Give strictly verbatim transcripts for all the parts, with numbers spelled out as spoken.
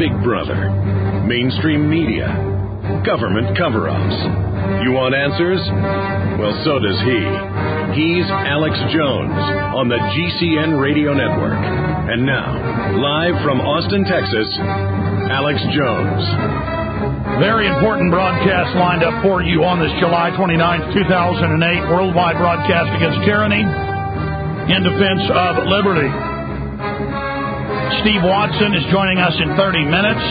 Big Brother, mainstream media, government cover-ups. You want answers? Well, so does he. He's Alex Jones on the G C N Radio Network. And now, live from Austin, Texas, Alex Jones. Very important broadcast lined up for you on this July twenty-ninth, two thousand eight, worldwide broadcast against tyranny in defense of liberty. Steve Watson is joining us in thirty minutes.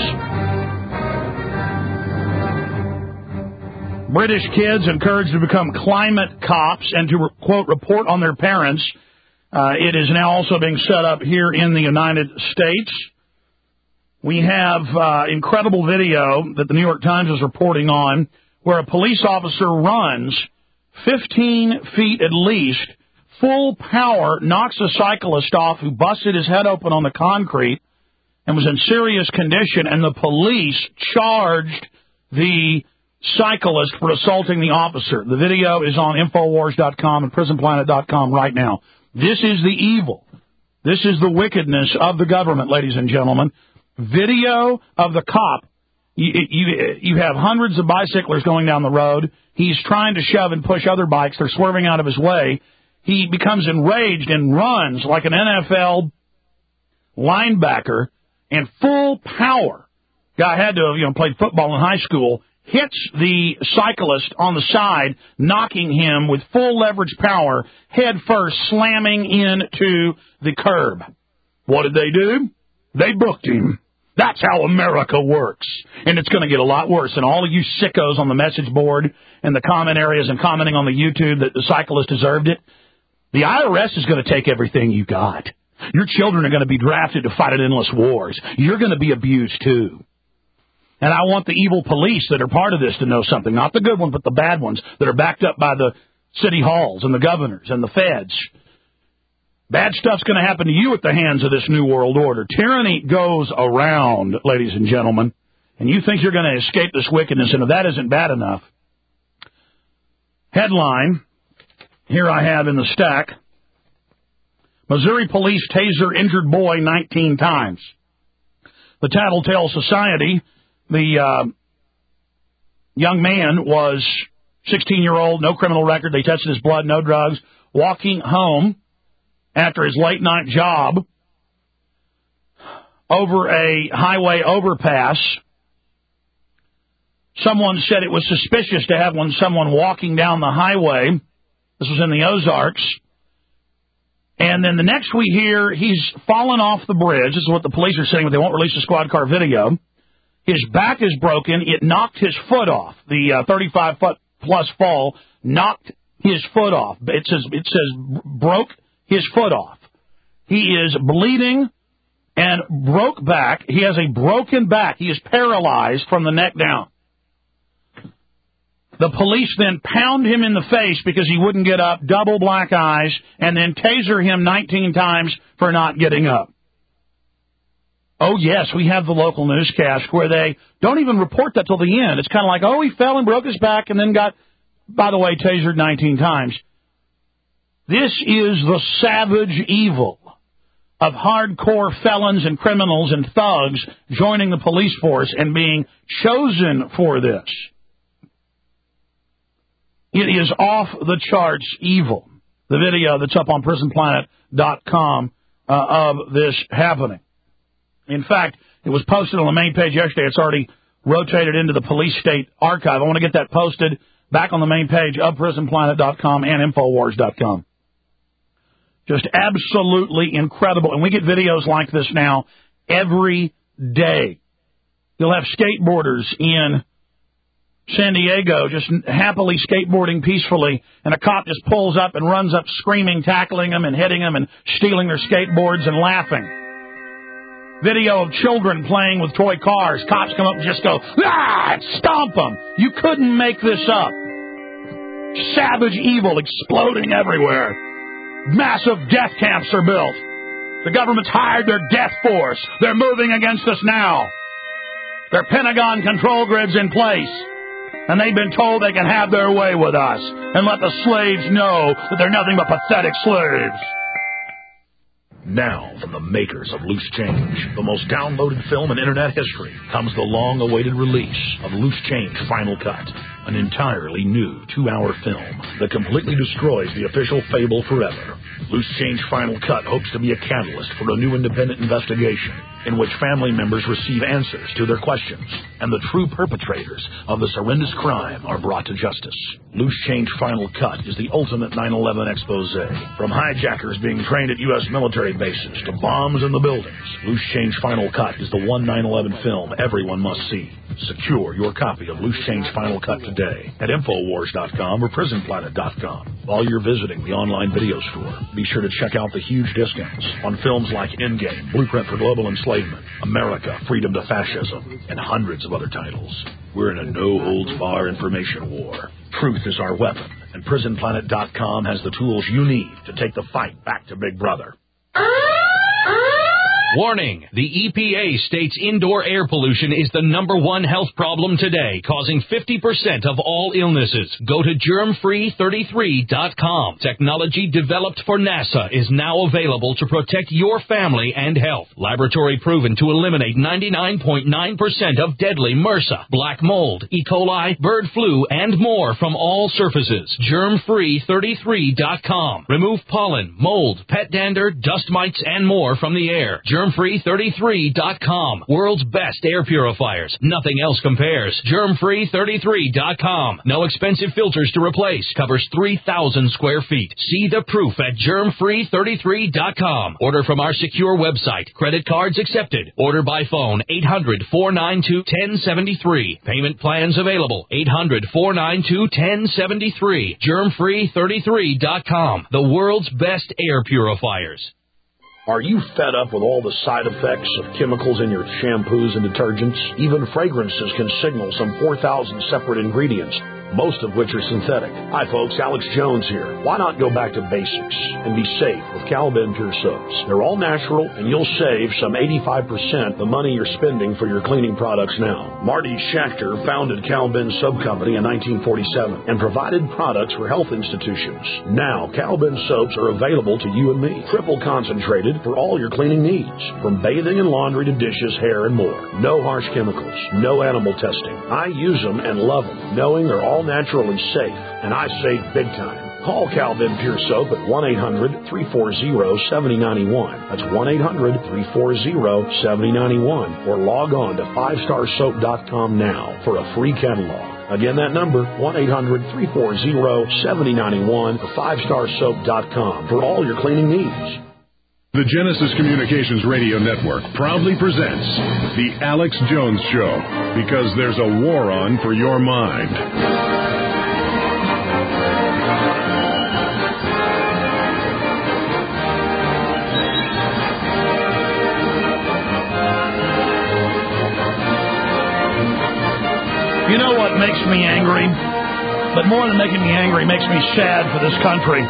British kids encouraged to become climate cops and to, quote, report on their parents. Uh, it is now also being set up here in the United States. We have uh, incredible video that the New York Times is reporting on where a police officer runs fifteen feet at least, full power, knocks a cyclist off who busted his head open on the concrete and was in serious condition, and the police charged the cyclist for assaulting the officer. The video is on Infowars dot com and Prison Planet dot com right now. This is the evil. This is the wickedness of the government, ladies and gentlemen. Video of the cop. You, you, you have hundreds of bicyclers going down the road. He's trying to shove and push other bikes. They're swerving out of his way. He becomes enraged and runs like an N F L linebacker and full power. Guy had to have, you know, played football in high school. Hits the cyclist on the side, knocking him with full leverage power, head first, slamming into the curb. What did they do? They booked him. That's how America works. And it's going to get a lot worse. And all of you sickos on the message board and the comment areas and commenting on the YouTube that the cyclist deserved it, the I R S is going to take everything you got. Your children are going to be drafted to fight at endless wars. You're going to be abused, too. And I want the evil police that are part of this to know something. Not the good ones, but the bad ones that are backed up by the city halls and the governors and the feds. Bad stuff's going to happen to you at the hands of this new world order. Tyranny goes around, ladies and gentlemen. And you think you're going to escape this wickedness, and if that isn't bad enough. Headline, here I have in the stack. Missouri police taser injured boy nineteen times. The Tattletale Society, the uh, young man was sixteen-year-old, no criminal record. They tested his blood, no drugs. Walking home after his late-night job over a highway overpass. Someone said it was suspicious to have one, someone walking down the highway. This was in the Ozarks. And then the next we hear, he's fallen off the bridge. This is what the police are saying, but they won't release the squad car video. His back is broken. It knocked his foot off. The uh, thirty-five foot plus fall knocked his foot off. It says, it says broke his foot off. He is bleeding and broke back. He has a broken back. He is paralyzed from the neck down. The police then pound him in the face because he wouldn't get up, double black eyes, and then taser him nineteen times for not getting up. Oh, yes, we have the local newscast where they don't even report that till the end. It's kind of like, oh, he fell and broke his back and then got, by the way, tasered nineteen times. This is the savage evil of hardcore felons and criminals and thugs joining the police force and being chosen for this. It is off the charts evil. The video that's up on Prison Planet dot com uh, of this happening. In fact, it was posted on the main page yesterday. It's already rotated into the police state archive. I want to get that posted back on the main page of Prison Planet dot com and Infowars dot com. Just absolutely incredible. And we get videos like this now every day. You'll have skateboarders in San Diego just happily skateboarding peacefully, and a cop just pulls up and runs up screaming, tackling them and hitting them and stealing their skateboards and laughing. Video of children playing with toy cars. Cops come up and just go, ah, and stomp them. You couldn't make this up. Savage evil exploding everywhere. Massive death camps are built. The government's hired their death force. They're moving against us now. Their Pentagon control grid's in place. And they've been told they can have their way with us and let the slaves know that they're nothing but pathetic slaves. Now, from the makers of Loose Change, the most downloaded film in internet history, comes the long-awaited release of Loose Change Final Cut, an entirely new two-hour film that completely destroys the official fable forever. Loose Change Final Cut hopes to be a catalyst for a new independent investigation in which family members receive answers to their questions and the true perpetrators of this horrendous crime are brought to justice. Loose Change Final Cut is the ultimate nine eleven expose. From hijackers being trained at U S military bases to bombs in the buildings, Loose Change Final Cut is the one nine eleven film everyone must see. Secure your copy of Loose Change Final Cut today at Infowars dot com or Prison Planet dot com. While you're visiting the online video store, be sure to check out the huge discounts on films like Endgame, Blueprint for Global Enslavement, America, Freedom to Fascism, and hundreds of other titles. We're in a no-holds-bar information war. Truth is our weapon, and Prison Planet dot com has the tools you need to take the fight back to Big Brother. Warning, the E P A states indoor air pollution is the number one health problem today, causing fifty percent of all illnesses. Go to germ free thirty-three dot com. Technology developed for NASA is now available to protect your family and health. Laboratory proven to eliminate ninety-nine point nine percent of deadly MRSA, black mold, E. coli, bird flu, and more from all surfaces. germ free thirty-three dot com. Remove pollen, mold, pet dander, dust mites, and more from the air. germ free thirty-three dot com. World's best air purifiers. Nothing else compares. germ free thirty-three dot com. No expensive filters to replace. Covers three thousand square feet. See the proof at germ free thirty-three dot com. Order from our secure website. Credit cards accepted. Order by phone eight hundred, four nine two, one zero seven three. Payment plans available. eight hundred, four nine two, one zero seven three. germ free thirty-three dot com. The world's best air purifiers. Are you fed up with all the side effects of chemicals in your shampoos and detergents? Even fragrances can signal some four thousand separate ingredients, most of which are synthetic. Hi folks, Alex Jones here. Why not go back to basics and be safe with Cal-Ben Pure Soaps? They're all natural and you'll save some eighty-five percent the money you're spending for your cleaning products now. Marty Schachter founded Cal-Ben Soap Company in nineteen forty-seven and provided products for health institutions. Now, Cal-Ben soaps are available to you and me, triple concentrated for all your cleaning needs, from bathing and laundry to dishes, hair, and more. No harsh chemicals, no animal testing. I use them and love them, knowing they're all natural and safe, and I save big time. Call Cal-Ben Pure Soap at one eight hundred, three four zero, seven zero nine one. That's one eight hundred, three four zero, seven zero nine one. Or log on to five star soap dot com now for a free catalog. Again, that number, one eight hundred, three four zero, seven zero nine one, or five star soap dot com for all your cleaning needs. The Genesis Communications Radio Network proudly presents The Alex Jones Show, because there's a war on for your mind. You know what makes me angry? But more than making me angry, makes me sad for this country.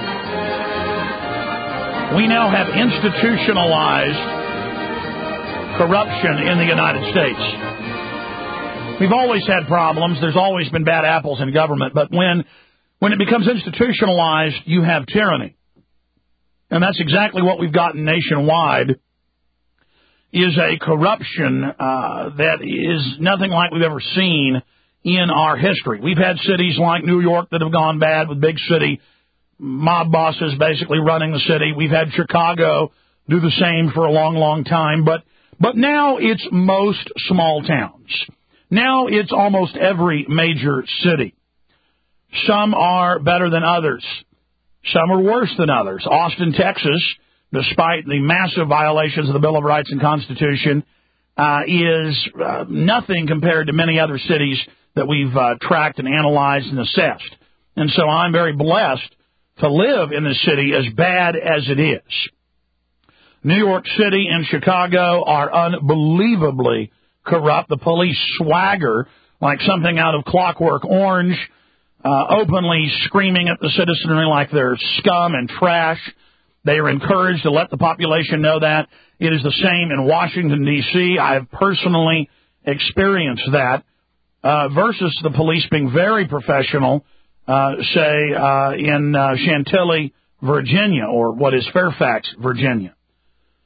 We now have institutionalized corruption in the United States. We've always had problems. There's always been bad apples in government. But when when it becomes institutionalized, you have tyranny. And that's exactly what we've gotten nationwide, is a corruption uh, that is nothing like we've ever seen in our history. We've had cities like New York that have gone bad with big city mob bosses basically running the city. We've had Chicago do the same for a long, long time. But but now it's most small towns. Now it's almost every major city. Some are better than others. Some are worse than others. Austin, Texas, despite the massive violations of the Bill of Rights and Constitution, uh, is uh, nothing compared to many other cities that we've uh, tracked and analyzed and assessed. And so I'm very blessed to live in this city, as bad as it is. New York City and Chicago are unbelievably corrupt. The police swagger like something out of Clockwork Orange, uh, openly screaming at the citizenry like they're scum and trash. They are encouraged to let the population know that. It is the same in Washington, D C I have personally experienced that, uh, versus the police being very professional, Uh, say, uh, in uh, Chantilly, Virginia, or what is Fairfax, Virginia.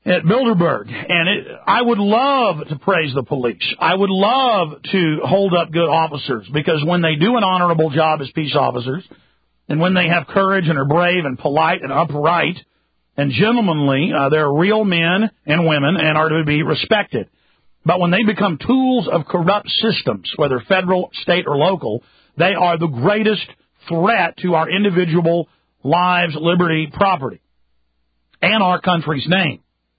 at Bilderberg. And it, I would love to praise the police. I would love to hold up good officers, because when they do an honorable job as peace officers, and when they have courage and are brave and polite and upright and gentlemanly, uh, they're real men and women and are to be respected. But when they become tools of corrupt systems, whether federal, state, or local, they are the greatest threat to our individual lives, liberty, property, and our country's name.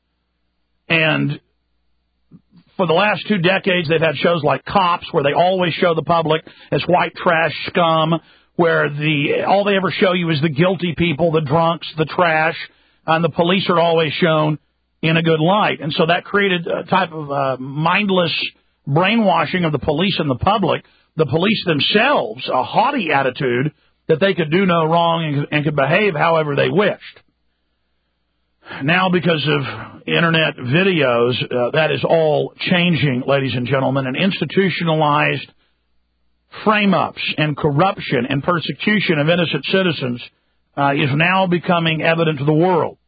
And for the last two decades, they've had shows like Cops, where they always show the public as white trash scum, where the all they ever show you is the guilty people, the drunks, the trash, and the police are always shown in a good light. And so that created a type of uh, mindless brainwashing of the police and the public. The police themselves, a haughty attitude that they could do no wrong and, and could behave however they wished. Now, because of Internet videos, uh, that is all changing, ladies and gentlemen, and institutionalized frame-ups and corruption and persecution of innocent citizens uh, is now becoming evident to the world.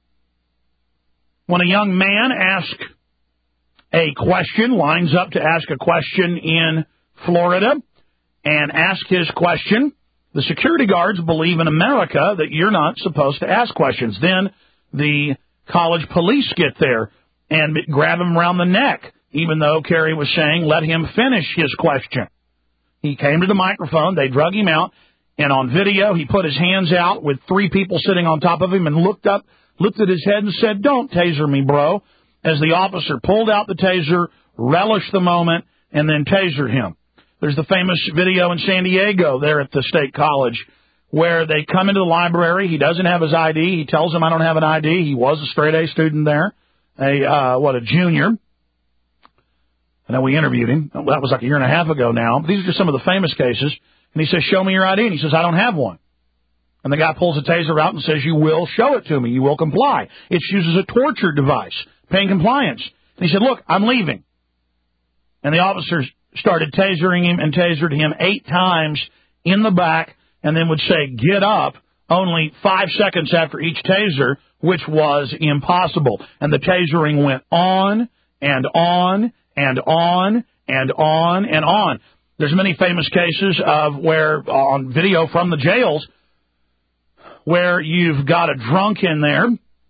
When a young man asks a question, lines up to ask a question in Florida, and asks his question, the security guards believe in America that you're not supposed to ask questions. Then the college police get there and grab him around the neck, even though Kerry was saying, let him finish his question. He came to the microphone, they drug him out, and on video he put his hands out with three people sitting on top of him and looked up, lifted his head and said, don't taser me, bro, as the officer pulled out the taser, relished the moment, and then tasered him. There's the famous video in San Diego there at the State College where they come into the library. He doesn't have his I D. He tells them, I don't have an I D. He was a straight-A student there, a uh, what, a junior. And then we interviewed him. That was like a year and a half ago now. These are just some of the famous cases. And he says, show me your I D. And he says, I don't have one. And the guy pulls a taser out and says, you will show it to me. You will comply. It's used as a torture device, paying compliance. And he said, look, I'm leaving. And the officers started tasering him and tasered him eight times in the back, and then would say, get up, only five seconds after each taser, which was impossible. And the tasering went on and on and on and on and on. There's many famous cases of where, on video from the jails, where you've got a drunk in there,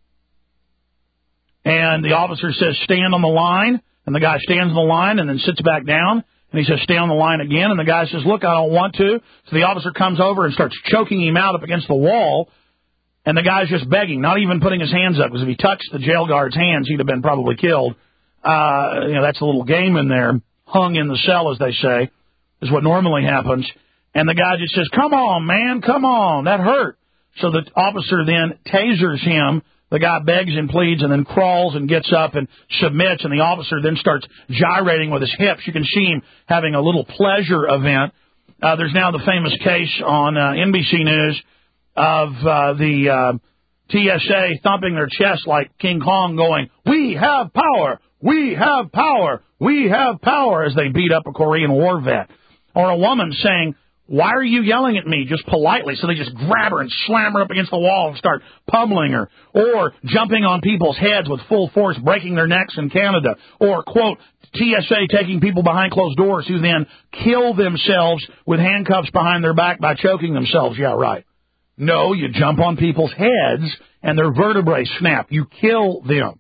and the officer says, stand on the line, and the guy stands on the line and then sits back down, and he says, stay on the line again, and the guy says, look, I don't want to. So the officer comes over and starts choking him out up against the wall, and the guy's just begging, not even putting his hands up, because if he touched the jail guard's hands, he'd have been probably killed. Uh, you know, that's a little game in there, hung in the cell, as they say, is what normally happens. And the guy just says, come on, man, come on, that hurt. So the officer then tasers him. The guy begs and pleads and then crawls and gets up and submits, and the officer then starts gyrating with his hips. You can see him having a little pleasure event. Uh, there's now the famous case on uh, N B C News of uh, the uh, T S A thumping their chest like King Kong going, we have power, we have power, we have power, as they beat up a Korean War vet. Or a woman saying, why are you yelling at me? Just politely. So they just grab her and slam her up against the wall and start pummeling her. Or jumping on people's heads with full force, breaking their necks in Canada. Or, quote, T S A taking people behind closed doors who then kill themselves with handcuffs behind their back by choking themselves. Yeah, right. No, you jump on people's heads and their vertebrae snap. You kill them.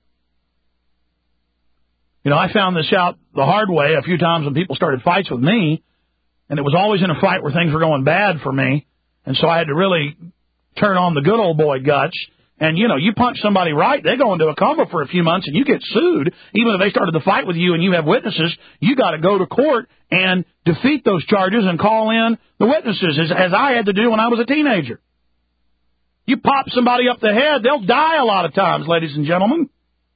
You know, I found this out the hard way a few times when people started fights with me. And it was always in a fight where things were going bad for me. And so I had to really turn on the good old boy guts. And, you know, you punch somebody right, they go into a coma for a few months and you get sued. Even if they started the fight with you and you have witnesses, you got to go to court and defeat those charges and call in the witnesses, as, as I had to do when I was a teenager. You pop somebody up the head, they'll die a lot of times, ladies and gentlemen.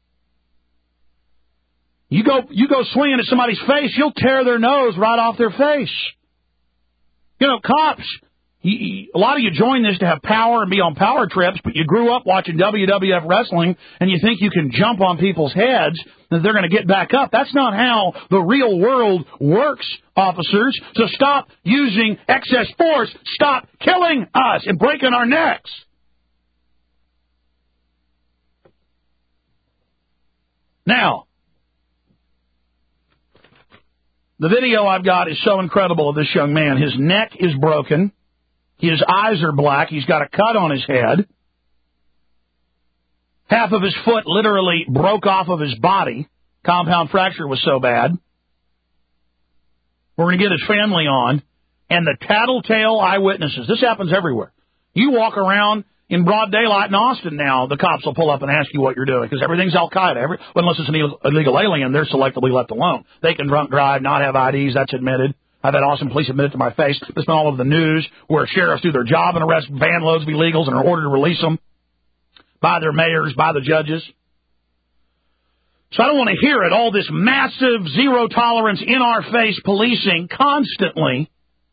You go, you go swinging at somebody's face, you'll tear their nose right off their face. You know, cops, you, you, a lot of you join this to have power and be on power trips, but you grew up watching W W F wrestling and you think you can jump on people's heads and they're going to get back up. That's not how the real world works, officers. So stop using excess force. Stop killing us and breaking our necks. Now, the video I've got is so incredible of this young man. His neck is broken. His eyes are black. He's got a cut on his head. Half of his foot literally broke off of his body. Compound fracture was so bad. We're going to get his family on. And the tattletale eyewitnesses. This happens everywhere. You walk around in broad daylight in Austin now, the cops will pull up and ask you what you're doing, because everything's Al-Qaeda. Every, unless it's an illegal, illegal alien, they're selectively left alone. They can drunk drive, not have I Ds, that's admitted. I've had Austin police admit it to my face. It's been all over the news where sheriffs do their job and arrest van loads of illegals and are ordered to release them by their mayors, by the judges. So I don't want to hear it, all this massive, zero-tolerance, in-our-face policing constantly.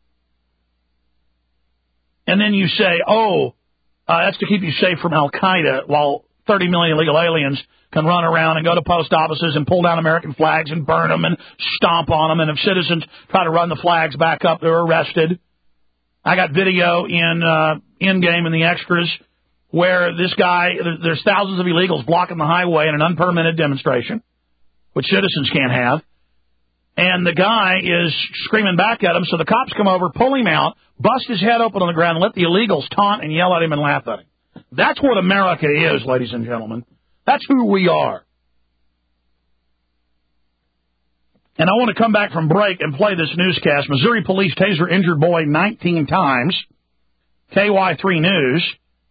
And then you say, oh, uh, that's to keep you safe from Al-Qaeda, while thirty million illegal aliens can run around and go to post offices and pull down American flags and burn them and stomp on them. And if citizens try to run the flags back up, they're arrested. I got video in uh, in-game in the extras where this guy, there's thousands of illegals blocking the highway in an unpermitted demonstration, which citizens can't have. And the guy is screaming back at him, so the cops come over, pull him out, bust his head open on the ground, and let the illegals taunt and yell at him and laugh at him. That's what America is, ladies and gentlemen. That's who we are. And I want to come back from break and play this newscast. Missouri police taser injured boy nineteen times. K Y three News.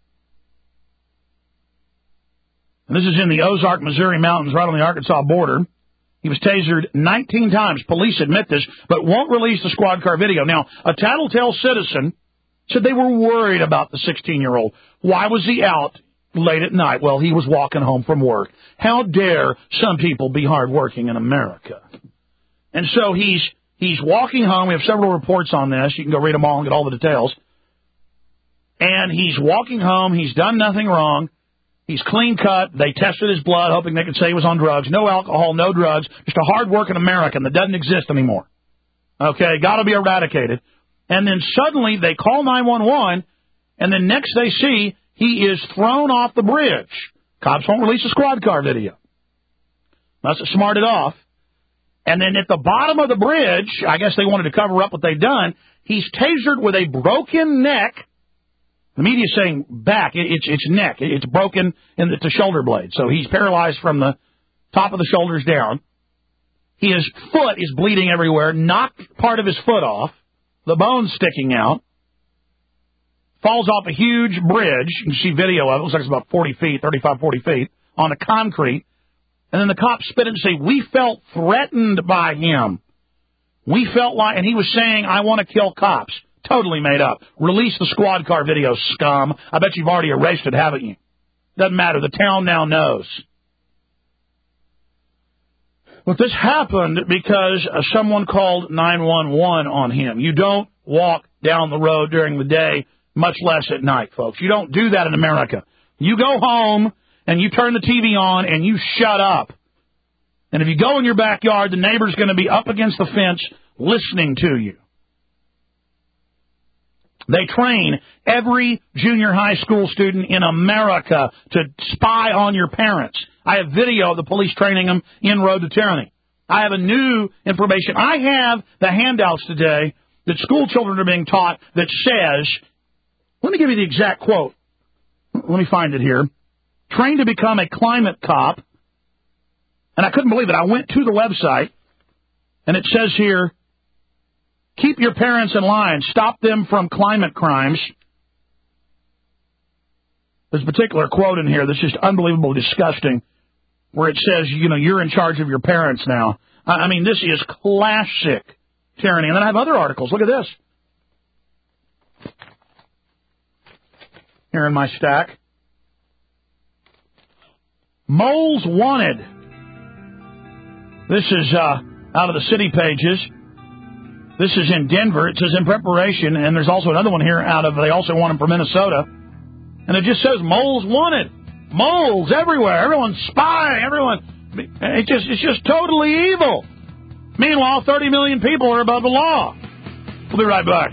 And this is in the Ozark, Missouri mountains, right on the Arkansas border. He was tasered nineteen times. Police admit this, but won't release the squad car video. Now, a tattletale citizen said they were worried about the sixteen-year-old. Why was he out late at night? Well, he was walking home from work. How dare some people be hardworking in America? And so he's he's walking home. We have several reports on this. You can go read them all and get all the details. And he's walking home. He's done nothing wrong. He's clean cut. They tested his blood, hoping they could say he was on drugs. No alcohol, no drugs. Just a hard-working American that doesn't exist anymore. Okay, got to be eradicated. And then suddenly they call nine one one, and then next they see he is thrown off the bridge. Cops won't release a squad car video. Must have smarted off. And then at the bottom of the bridge, I guess they wanted to cover up what they'd done, he's tasered with a broken neck. The media's saying back, it's it's neck. It's broken in the, the shoulder blade. So he's paralyzed from the top of the shoulders down. His foot is bleeding everywhere, knocked part of his foot off, the bone's sticking out, falls off a huge bridge. You can see video of it. It looks like it's about forty feet, thirty-five, forty feet, on the concrete. And then the cops spit it and say, we felt threatened by him. We felt like, and he was saying, I want to kill cops. Totally made up. Release the squad car video, scum. I bet you've already erased it, haven't you? Doesn't matter. The town now knows. But this happened because uh, someone called nine one one on him. You don't walk down the road during the day, much less at night, folks. You don't do that in America. You go home and you turn the T V on and you shut up. And if you go in your backyard, the neighbor's going to be up against the fence listening to you. They train every junior high school student in America to spy on your parents. I have video of the police training them in Road to Tyranny. I have a new information. I have the handouts today that school children are being taught that says, let me give you the exact quote. Let me find it here. Trained to become a climate cop. And I couldn't believe it. I went to the website, and it says here, keep your parents in line. Stop them from climate crimes. There's a particular quote in here that's just unbelievably disgusting, where it says, you know, you're in charge of your parents now. I mean, this is classic tyranny. And then I have other articles. Look at this. Here in my stack. Moles wanted. This is uh, out of the city pages. This is in Denver. It says in preparation, and there's also another one here out of, they also want them for Minnesota. And it just says moles wanted. Moles everywhere. Everyone's spying. Everyone. It just, it's just totally evil. Meanwhile, thirty million people are above the law. We'll be right back.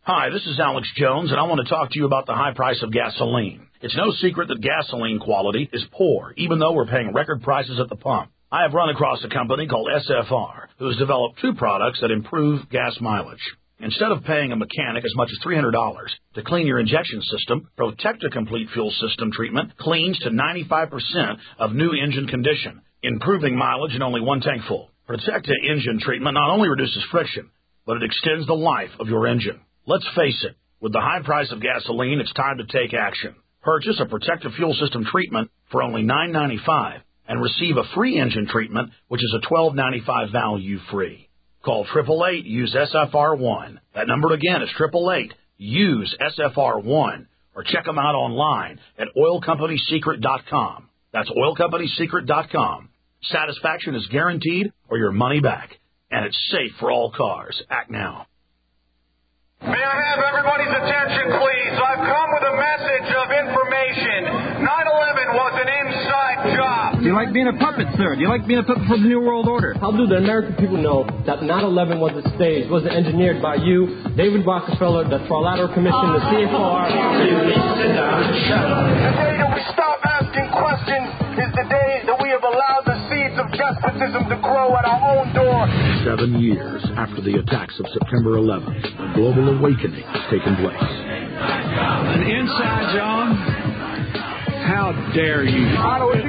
Hi, this is Alex Jones, and I want to talk to you about the high price of gasoline. It's no secret that gasoline quality is poor, even though we're paying record prices at the pump. I have run across a company called S F R, who has developed two products that improve gas mileage. Instead of paying a mechanic as much as three hundred dollars to clean your injection system, Protecta Complete Fuel System Treatment cleans to ninety-five percent of new engine condition, improving mileage in only one tank full. Protecta engine treatment not only reduces friction, but it extends the life of your engine. Let's face it, with the high price of gasoline, it's time to take action. Purchase a Protecta Fuel System Treatment for only nine ninety-five and receive a free engine treatment, which is a twelve ninety-five value free. Call eight eight eight, use S F R one. That number again is eight eight eight, use S F R one, or check them out online at oil company secret dot com. That's oil company secret dot com. Satisfaction is guaranteed or your money back, and it's safe for all cars. Act now. May I have everybody's attention, please? I've come with a message of information. nine eleven was an inside job. Do you like being a puppet, sir? Do you like being a puppet for the New World Order? How do the American people know that nine eleven was a stage, was engineered by you, David Rockefeller, the Trilateral Commission, the C F R? Sit down and shut up. The day that we stop asking questions is the day that we have allowed the seeds of despotism to grow at our own door. Seven years after the attacks of September eleventh, a global awakening has taken place. An inside job? How dare you? Do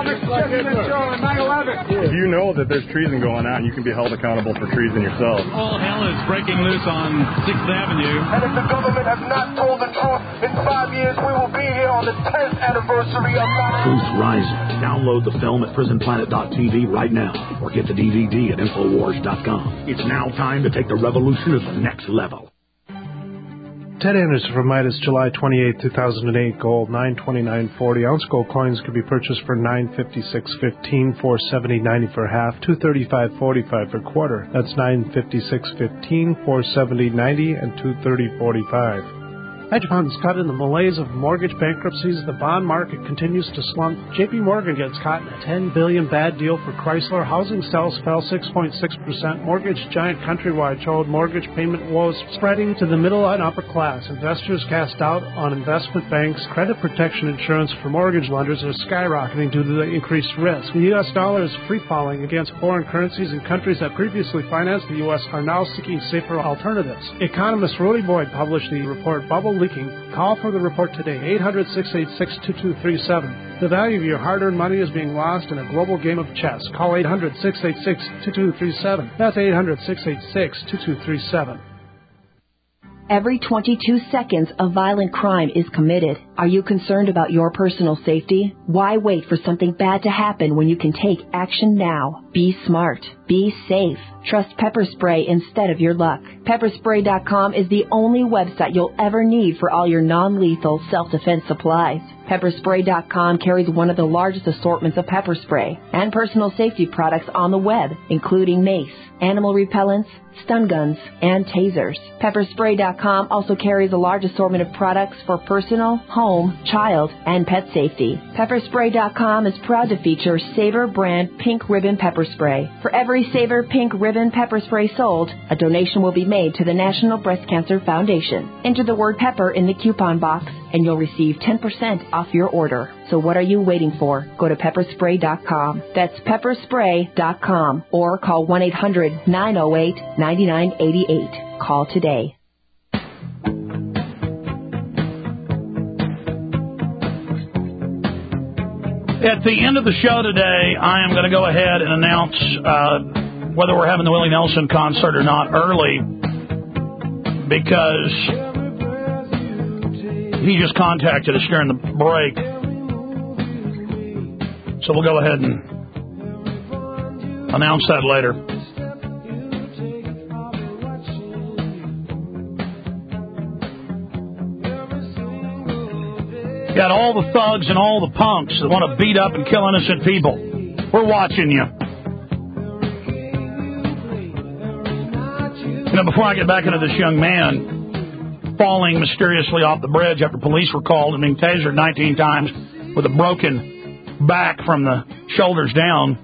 you know that there's treason going on? You can be held accountable for treason yourself. All hell is breaking loose on sixth Avenue. And if the government has not told the truth, in five years we will be here on the tenth anniversary of nine eleven. Truth Rising. Download the film at prison planet dot t v right now, or get the D V D at infowars dot com. It's now time to take the revolution to the next level. Ted Anderson from Midas, July twenty-eighth, two thousand eight, gold, nine twenty-nine forty. Ounce gold coins can be purchased for nine fifty-six fifteen, four seventy ninety for half, two thirty-five forty-five for quarter. That's nine fifty-six fifteen, four seventy ninety, and two thirty forty-five. Hedge funds caught in the malaise of mortgage bankruptcies. The bond market continues to slump. J P Morgan gets caught in a ten billion dollars bad deal for Chrysler. Housing sales fell six point six percent. Mortgage giant Countrywide showed mortgage payment woes spreading to the middle and upper class. Investors cast doubt on investment banks. Credit protection insurance for mortgage lenders are skyrocketing due to the increased risk. The U S dollar is free-falling against foreign currencies, and countries that previously financed the U S are now seeking safer alternatives. Economist Rudy Boyd published the report Bubble Leaking. Call for the report today, eight hundred, six eight six, two two three seven. The value of your hard-earned money is being lost in a global game of chess. Call eight hundred, six eight six, two two three seven. That's eight hundred, six eight six, two two three seven. Every twenty-two seconds, a violent crime is committed. Are you concerned about your personal safety? Why wait for something bad to happen when you can take action now? Be smart. Be safe. Trust Pepper Spray instead of your luck. Pepper Spray dot com is the only website you'll ever need for all your non-lethal self-defense supplies. Pepper Spray dot com carries one of the largest assortments of pepper spray and personal safety products on the web, including mace, animal repellents, stun guns, and tasers. Pepper Spray dot com also carries a large assortment of products for personal, home, child, and pet safety. Pepper Spray dot com is proud to feature Savor brand Pink Ribbon Pepper Spray. For every Savor Pink Ribbon Pepper Spray sold, a donation will be made to the National Breast Cancer Foundation. Enter the word pepper in the coupon box, and you'll receive ten percent off your order. So what are you waiting for? Go to Pepper Spray dot com. That's Pepper Spray dot com, or call one eight hundred, nine oh eight, nine nine eight eight. Call today. At the end of the show today, I am going to go ahead and announce uh, whether we're having the Willie Nelson concert or not early, because he just contacted us during the break. So we'll go ahead and announce that later. Got all the thugs and all the punks that want to beat up and kill innocent people. We're watching you. You know, before I get back into this young man falling mysteriously off the bridge after police were called and being tasered nineteen times with a broken back from the shoulders down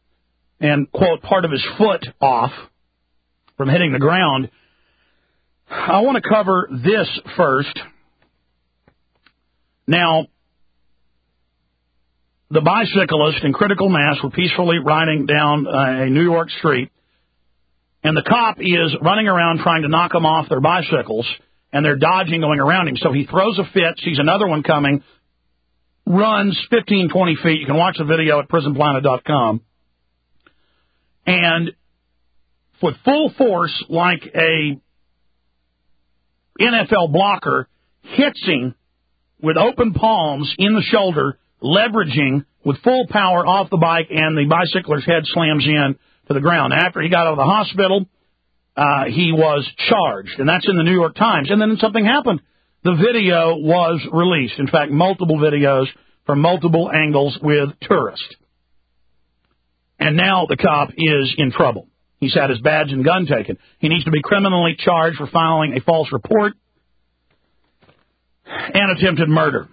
and, quote, part of his foot off from hitting the ground, I want to cover this first. Now, the bicyclist in critical mass were peacefully riding down a New York street, and the cop is running around trying to knock them off their bicycles, and they're dodging going around him. So he throws a fit, sees another one coming, runs fifteen, twenty feet. You can watch the video at prison planet dot com. And with full force, like a N F L blocker, hits him with open palms in the shoulder, leveraging with full power off the bike, and the bicycler's head slams in to the ground. After he got out of the hospital, uh, he was charged, and that's in the New York Times. And then something happened. The video was released. In fact, multiple videos from multiple angles with tourists. And now the cop is in trouble. He's had his badge and gun taken. He needs to be criminally charged for filing a false report and attempted murder.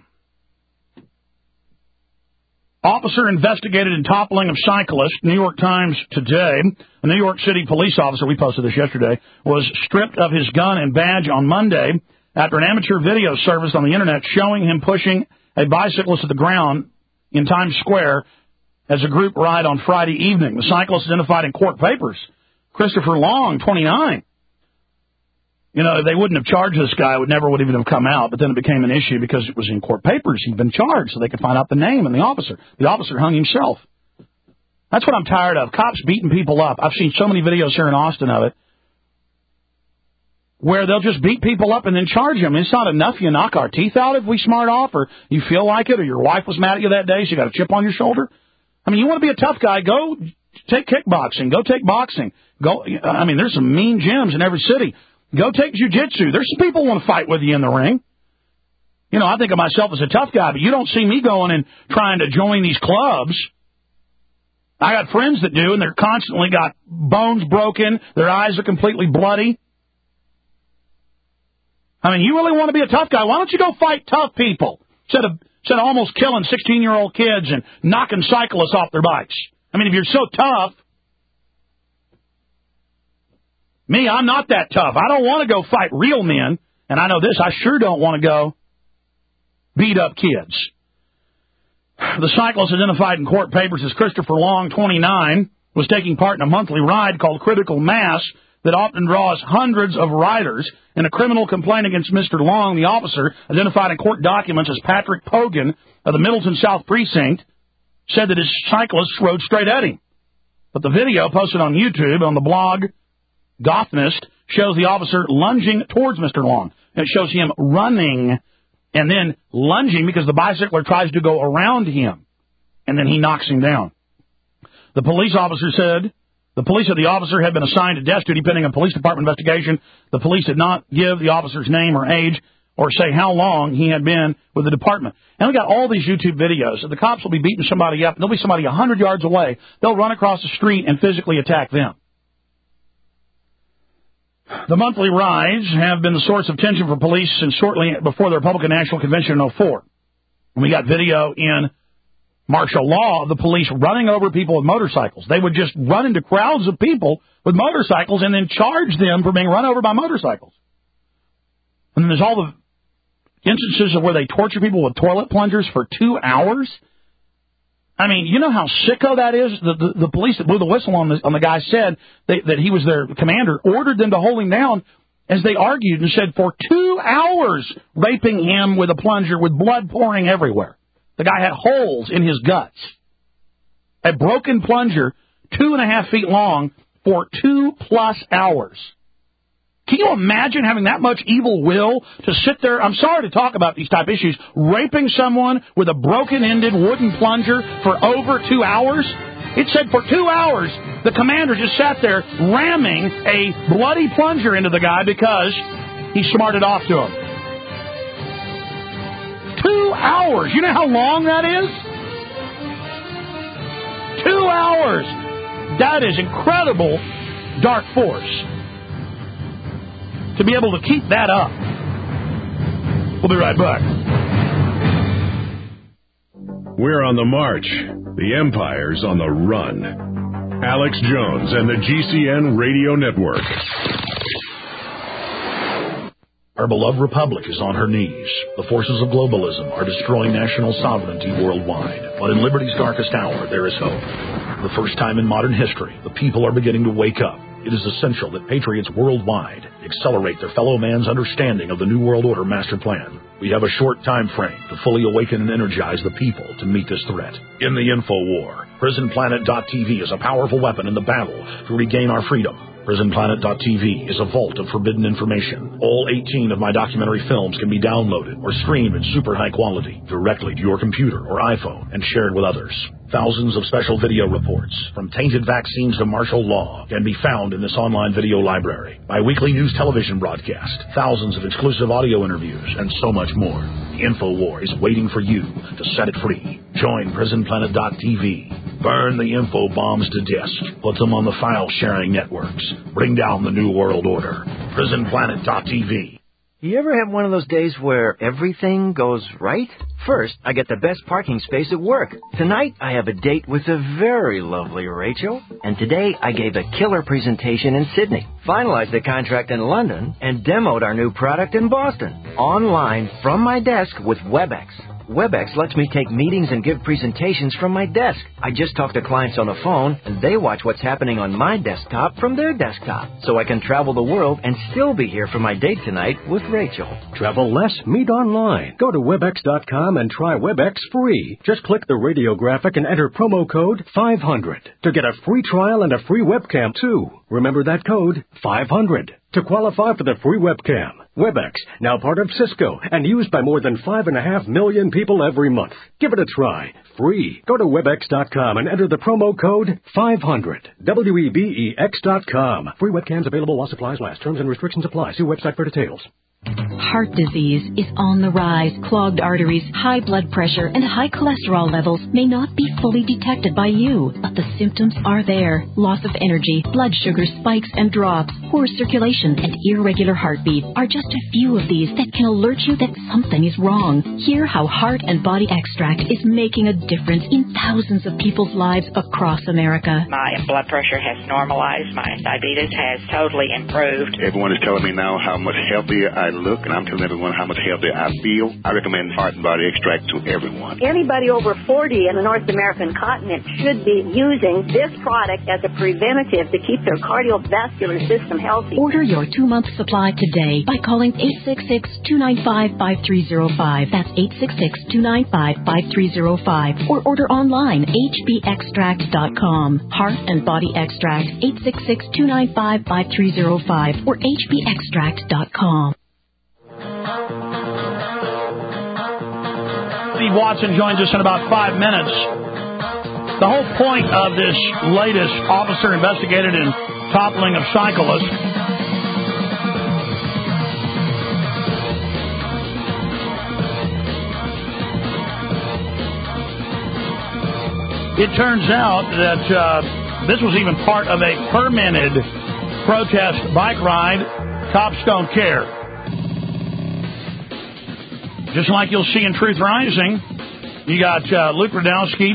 Officer investigated in toppling of cyclist. New York Times today. A New York City police officer, we posted this yesterday, was stripped of his gun and badge on Monday after an amateur video surfaced on the Internet showing him pushing a bicyclist to the ground in Times Square as a group ride on Friday evening. The cyclist identified in court papers, Christopher Long, twenty-nine. You know, they wouldn't have charged this guy. It would never would even have come out, but then it became an issue because it was in court papers. He'd been charged, so they could find out the name and the officer. The officer hung himself. That's what I'm tired of, cops beating people up. I've seen so many videos here in Austin of it, where they'll just beat people up and then charge them. It's not enough you knock our teeth out if we smart off, or you feel like it, or your wife was mad at you that day, so you got a chip on your shoulder. I mean, you want to be a tough guy, go take kickboxing, go take boxing. Go. I mean, there's some mean gyms in every city. Go take jiu-jitsu. There's some people who want to fight with you in the ring. You know, I think of myself as a tough guy, but you don't see me going and trying to join these clubs. I got friends that do, and they're constantly got bones broken. Their eyes are completely bloody. I mean, you really want to be a tough guy, why don't you go fight tough people instead of, instead of almost killing sixteen-year-old kids and knocking cyclists off their bikes? I mean, if you're so tough, me, I'm not that tough. I don't want to go fight real men, and I know this, I sure don't want to go beat up kids. The cyclist identified in court papers as Christopher Long, twenty-nine, was taking part in a monthly ride called Critical Mass that often draws hundreds of riders. In a criminal complaint against Mister Long, the officer, identified in court documents as Patrick Pogan of the Middleton South Precinct, said that his cyclist rode straight at him. But the video posted on YouTube on the blog Gothnist shows the officer lunging towards Mister Long. It shows him running and then lunging because the bicycler tries to go around him, and then he knocks him down. The police officer said the police said the officer had been assigned to desk duty pending a police department investigation. The police did not give the officer's name or age or say how long he had been with the department. And we got all these YouTube videos. The cops will be beating somebody up, and there'll be somebody one hundred yards away. They'll run across the street and physically attack them. The monthly rides have been the source of tension for police since shortly before the Republican National Convention in oh four. And we got video in martial law of the police running over people with motorcycles. They would just run into crowds of people with motorcycles and then charge them for being run over by motorcycles. And then there's all the instances of where they torture people with toilet plungers for two hours. I mean, you know how sicko that is? The, the, the police that blew the whistle on the, on the guy said they, that he was their commander, ordered them to hold him down as they argued and said for two hours raping him with a plunger with blood pouring everywhere. The guy had holes in his guts. A broken plunger, two and a half feet long, for two plus hours. Can you imagine having that much evil will to sit there? I'm sorry to talk about these type issues. Raping someone with a broken-ended wooden plunger for over two hours? It said for two hours, the commander just sat there ramming a bloody plunger into the guy because he smarted off to him. Two hours. You know how long that is? Two hours. That is incredible dark force. To be able to keep that up. We'll be right back. We're on the march. The Empire's on the run. Alex Jones and the G C N Radio Network. Our beloved republic is on her knees. The forces of globalism are destroying national sovereignty worldwide. But in liberty's darkest hour, there is hope. For the first time in modern history, the people are beginning to wake up. It is essential that patriots worldwide accelerate their fellow man's understanding of the New World Order master plan. We have a short time frame to fully awaken and energize the people to meet this threat. In the info war, prison planet dot t v is a powerful weapon in the battle to regain our freedom. prison planet dot t v is a vault of forbidden information. All eighteen of my documentary films can be downloaded or streamed in super high quality directly to your computer or iPhone and shared with others. Thousands of special video reports, from tainted vaccines to martial law, can be found in this online video library. My weekly news television broadcast, thousands of exclusive audio interviews, and so much more. The InfoWar is waiting for you to set it free. Join prison planet dot t v. Burn the info bombs to disk. Put them on the file-sharing networks. Bring down the New World Order. prison planet dot t v. You ever have one of those days where everything goes right? First, I get the best parking space at work. Tonight, I have a date with the very lovely Rachel. And today, I gave a killer presentation in Sydney, finalized the contract in London, and demoed our new product in Boston. Online, from my desk with WebEx. WebEx lets me take meetings and give presentations from my desk. I just talk to clients on the phone, and they watch what's happening on my desktop from their desktop. So I can travel the world and still be here for my date tonight with Rachel. Travel less, meet online. Go to webex dot com and try WebEx free. Just click the radio graphic and enter promo code five hundred to get a free trial and a free webcam, too. Remember that code, five hundred, to qualify for the free webcam. WebEx, now part of Cisco and used by more than five and a half million people every month. Give it a try. Free. Go to webex dot com and enter the promo code five hundred. W E B E X dot com. Free webcams available while supplies last. Terms and restrictions apply. See website for details. Heart disease is on the rise. Clogged arteries, high blood pressure, and high cholesterol levels may not be fully detected by you, but the symptoms are there. Loss of energy, blood sugar spikes and drops, poor circulation, and irregular heartbeat are just a few of these that can alert you that something is wrong. Hear how Heart and Body Extract is making a difference in thousands of people's lives across America. My blood pressure has normalized. My diabetes has totally improved. Everyone is telling me now how much healthier I look, and I'm telling everyone how much healthier I feel. I recommend Heart and Body Extract to everyone. Anybody over forty in the North American continent should be using this product as a preventative to keep their cardiovascular system healthy. Order your two-month supply today by calling eight six six, two nine five, five three zero five. That's eight six six, two nine five, five three zero five. Or order online, h b extract dot com. Heart and Body Extract, eight six six, two nine five, five three zero five or h b extract dot com. Steve Watson joins us in about five minutes. The whole point of this latest officer investigated in toppling of cyclists it turns out that uh, this was even part of a permitted protest bike ride. Cops don't care. Just like you'll see in Truth Rising, you got uh, Luke Rudowski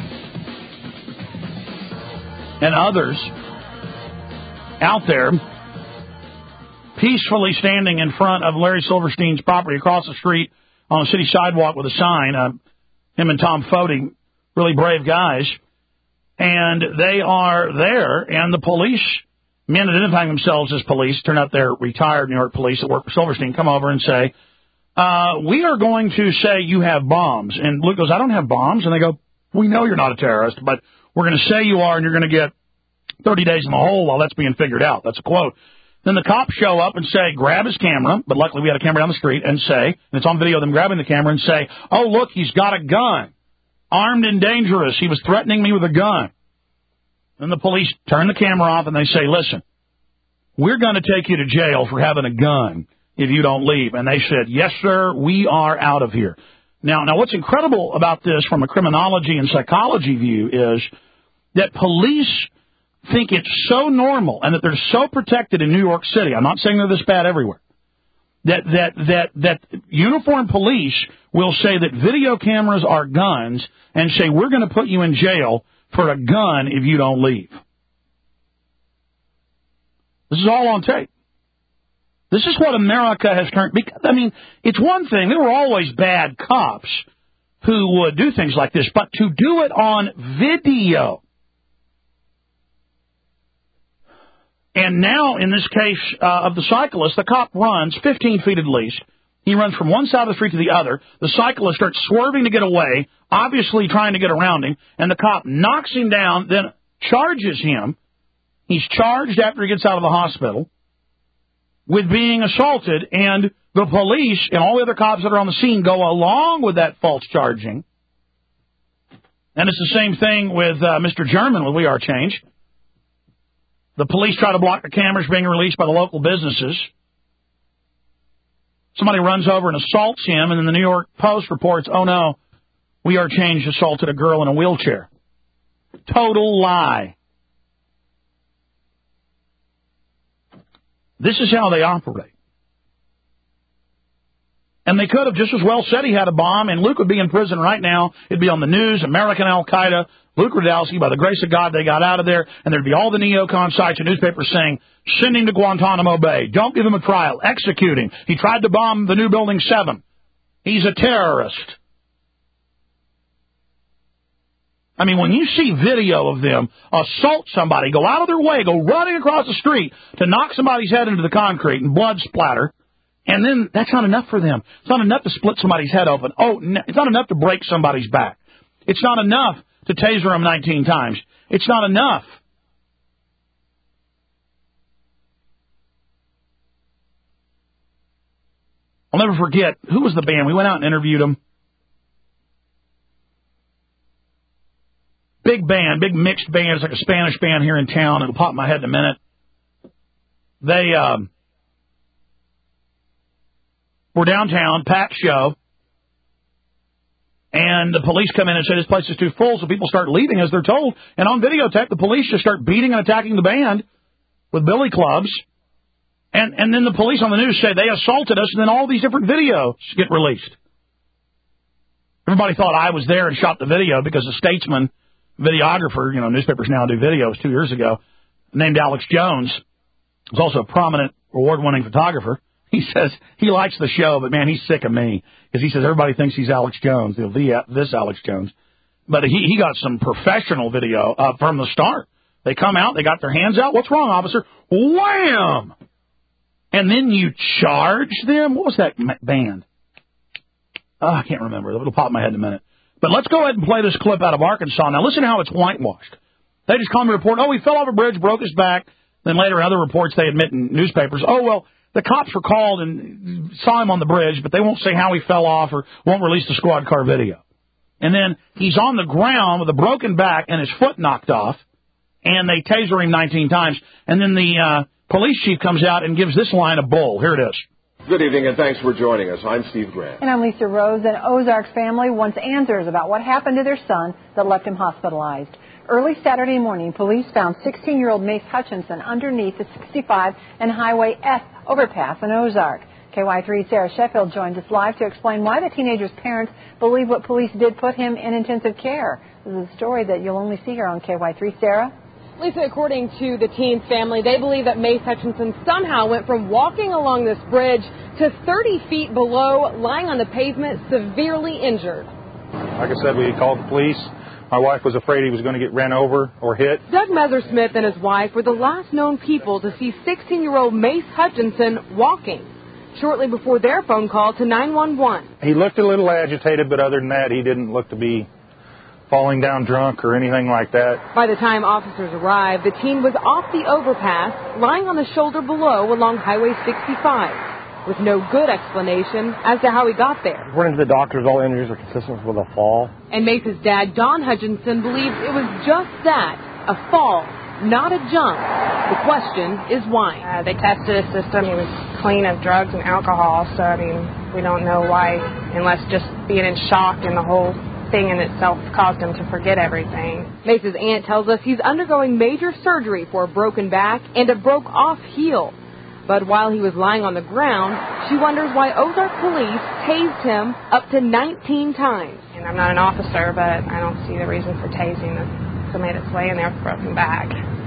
and others out there peacefully standing in front of Larry Silverstein's property across the street on a city sidewalk with a sign. Uh, him and Tom Foti, really brave guys. And they are there, and the police, men identifying themselves as police, turn out they're retired New York police that work for Silverstein, come over and say, Uh, we are going to say you have bombs. And Luke goes, I don't have bombs. And they go, we know you're not a terrorist, but we're going to say you are, and you're going to get thirty days in the hole while that's being figured out. That's a quote. Then the cops show up and say, grab his camera, but luckily we had a camera down the street, and say, and it's on video of them grabbing the camera and say, oh, look, he's got a gun. Armed and dangerous. He was threatening me with a gun. Then the police turn the camera off and they say, listen, we're going to take you to jail for having a gun if you don't leave. And they said, yes, sir, we are out of here. Now, now, what's incredible about this from a criminology and psychology view is that police think it's so normal and that they're so protected in New York City. I'm not saying they're this bad everywhere. That, that, that, that uniformed police will say that video cameras are guns and say, we're going to put you in jail for a gun if you don't leave. This is all on tape. This is what America has turned. I mean, it's one thing. There were always bad cops who would do things like this, but to do it on video. And now, in this case uh, of the cyclist, the cop runs fifteen feet at least. He runs from one side of the street to the other. The cyclist starts swerving to get away, obviously trying to get around him, and the cop knocks him down, then charges him. He's charged after he gets out of the hospital with being assaulted, and the police and all the other cops that are on the scene go along with that false charging. And it's the same thing with uh, Mister German with We Are Change. The police try to block the cameras being released by the local businesses. Somebody runs over and assaults him, and then the New York Post reports, oh, no, We Are Change assaulted a girl in a wheelchair. Total lie. This is how they operate. And they could have just as well said he had a bomb, and Luke would be in prison right now. It'd be on the news, American Al-Qaeda, Luke Rudkowski, by the grace of God, they got out of there, and there'd be all the neocon sites and newspapers saying, send him to Guantanamo Bay. Don't give him a trial. Execute him. He tried to bomb the new Building seven. He's a terrorist. I mean, when you see video of them assault somebody, go out of their way, go running across the street to knock somebody's head into the concrete and blood splatter, and then that's not enough for them. It's not enough to split somebody's head open. Oh, it's not enough to break somebody's back. It's not enough to taser them nineteen times. It's not enough. I'll never forget, who was the band? We went out and interviewed them. Big band, big mixed band. It's like a Spanish band here in town. It'll pop in my head in a minute. They um, were downtown, packed show, and the police come in and say this place is too full, so people start leaving as they're told. And on videotape, the police just start beating and attacking the band with billy clubs. And, and then the police on the news say they assaulted us, and then all these different videos get released. Everybody thought I was there and shot the video because the Statesman videographer, you know, newspapers now do videos, two years ago, named Alex Jones, was also a prominent award-winning photographer. He says he likes the show, but, man, he's sick of me because he says everybody thinks he's Alex Jones, you know, the, this Alex Jones. But he, he got some professional video uh, from the start. They come out, they got their hands out. What's wrong, officer? Wham! And then you charge them? What was that band? Oh, I can't remember. It'll pop in my head in a minute. But let's go ahead and play this clip out of Arkansas. Now, listen to how it's whitewashed. They just call me a report, oh, he fell off a bridge, broke his back. Then later in other reports they admit in newspapers, oh, well, the cops were called and saw him on the bridge, but they won't say how he fell off or won't release the squad car video. And then he's on the ground with a broken back and his foot knocked off, and they taser him nineteen times. And then the uh, police chief comes out and gives this line of bull. Here it is. Good evening, and thanks for joining us. I'm Steve Grant. And I'm Lisa Rose. An Ozarks family wants answers about what happened to their son that left him hospitalized. Early Saturday morning, police found sixteen-year-old Mace Hutchinson underneath the sixty-five and Highway F overpass in Ozark. K Y three Sarah Sheffield joins us live to explain why the teenager's parents believe what police did put him in intensive care. This is a story that you'll only see here on K Y three. Sarah? Lisa, according to the teen's family, they believe that Mace Hutchinson somehow went from walking along this bridge to thirty feet below, lying on the pavement, severely injured. Like I said, we called the police. My wife was afraid he was going to get ran over or hit. Doug Messersmith and his wife were the last known people to see sixteen-year-old Mace Hutchinson walking shortly before their phone call to nine one one. He looked a little agitated, but other than that, he didn't look to be falling down drunk or anything like that. By the time officers arrived, the teen was off the overpass, lying on the shoulder below along Highway sixty-five, with no good explanation as to how he got there. According to the doctors, all injuries are consistent with a fall. And Mace's dad, Don Hutchinson, believes it was just that, a fall, not a jump. The question is why. Uh, they tested his system. He was clean of drugs and alcohol, so, I mean, we don't know why, unless just being in shock and the whole thing in itself caused him to forget everything. Mace's aunt tells us he's undergoing major surgery for a broken back and a broke-off heel. But while he was lying on the ground, she wonders why Ozark police tased him up to nineteen times. And I'm not an officer, but I don't see the reason for tasing somebody that's laying there with a broken back.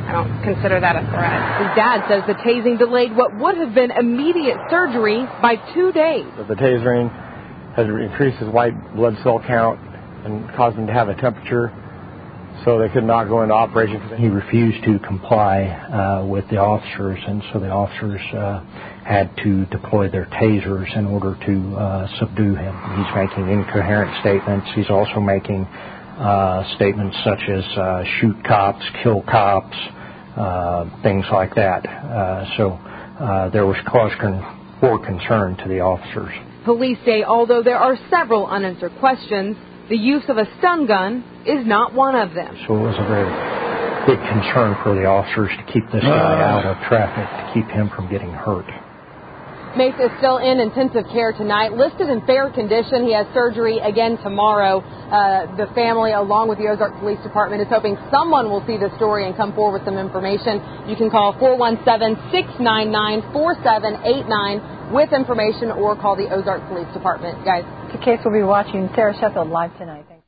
I don't consider that a threat. His dad says the tasing delayed what would have been immediate surgery by two days. The tasering has increased his white blood cell count and caused him to have a temperature, so they could not go into operation. He refused to comply uh, with the officers, and so the officers uh, had to deploy their tasers in order to uh, subdue him. He's making incoherent statements. He's also making uh, statements such as uh, shoot cops, kill cops, uh, things like that. Uh, so uh, there was cause con- for concern to the officers. Police say although there are several unanswered questions, the use of a stun gun is not one of them. So it was a very big concern for the officers to keep this guy Uh. out of traffic, to keep him from getting hurt. Mace is still in intensive care tonight, listed in fair condition. He has surgery again tomorrow. Uh, the family, along with the Ozark Police Department, is hoping someone will see the story and come forward with some information. You can call four one seven, six nine nine, four seven eight nine with information or call the Ozark Police Department. Guys. It's a case we'll be watching Sarah Sheffield live tonight. Thanks.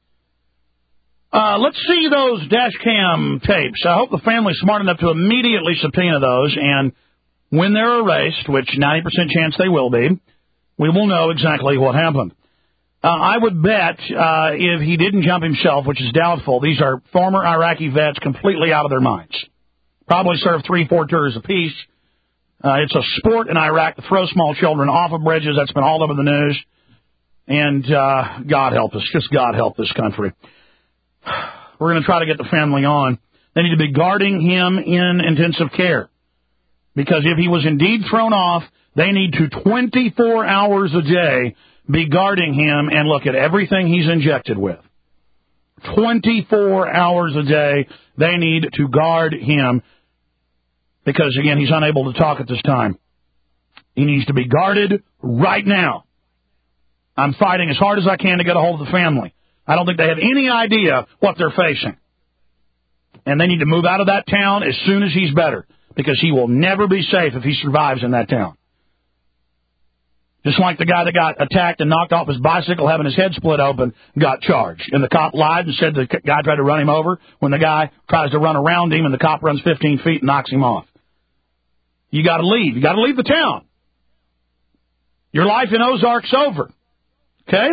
Uh, let's see those dash cam tapes. I hope the family's smart enough to immediately subpoena those, and when they're erased, which ninety percent chance they will be, we will know exactly what happened. Uh, I would bet uh, if he didn't jump himself, which is doubtful, these are former Iraqi vets completely out of their minds. Probably served three, four tours apiece. Uh, it's a sport in Iraq to throw small children off of bridges. That's been all over the news. And uh, God help us. Just God help this country. We're going to try to get the family on. They need to be guarding him in intensive care. Because if he was indeed thrown off, they need to twenty-four hours a day be guarding him and look at everything he's injected with. twenty-four hours a day, they need to guard him because, again, he's unable to talk at this time. He needs to be guarded right now. I'm fighting as hard as I can to get a hold of the family. I don't think they have any idea what they're facing. And they need to move out of that town as soon as he's better, because he will never be safe if he survives in that town. Just like the guy that got attacked and knocked off his bicycle, having his head split open, got charged. And the cop lied and said the guy tried to run him over when the guy tries to run around him and the cop runs fifteen feet and knocks him off. You got to leave. You got to leave the town. Your life in Ozark's over. Okay?